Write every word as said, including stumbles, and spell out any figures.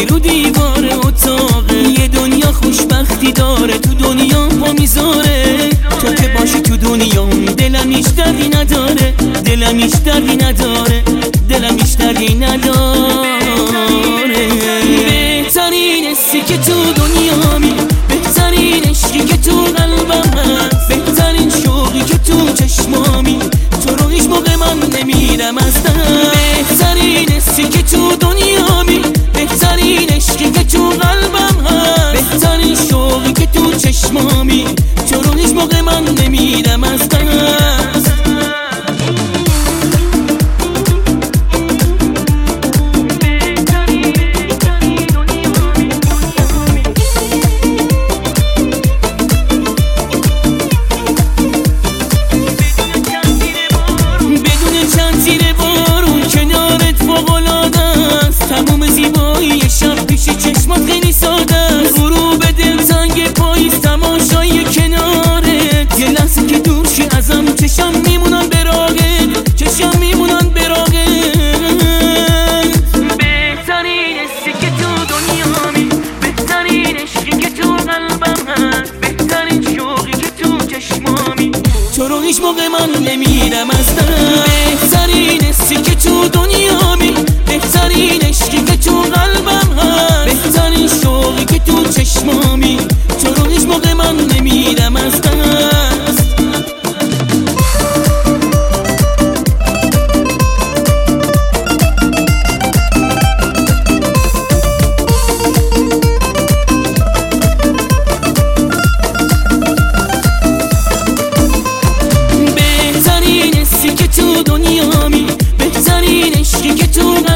که رو دیوار اتاقه. یه دنیا خوشبختی داره تو دنیا پا میذاره. تو که باشی تو دنیا دلم هیچ دردی نداره، دلم هیچ دردی نداره، دلم هیچ دردی نداره. بهترین حسی که تو دنیامی، بهترین عشقی که تو قلبم هست، بهترین شوقی که تو چشمامی، تو رو هیچ موقع من نمیرم از دست. بهترین حسی که تو دنیامی، بهترین عشقی که تو قلبم هست، بهترین شوقی که تو چشمامی، تو رو هیچ موقع من نمیرم از دست. چشمات خیلی ساده است، غروب دلتنگ پاییز تماشای کنارت. یه لحظه که دور شی ازم چشم میمونن براغت، چشم میمونن براغت. بهترین حسی که تو دنیامی، بهترین عشقی که تو قلبم هست، بهترین شوقی که تو چشمامی، تو رو هیچ موقع من نمیرم از دست. بهترین حسی که تو دنیامی، بهترین عشقی که تو قلبم هست، بهترین شوقی که تو چشمامی، تو رو هیچ موقع من نمیرم از دست. بهترین حسی که تو دنیامی، بهترین عشقی که تو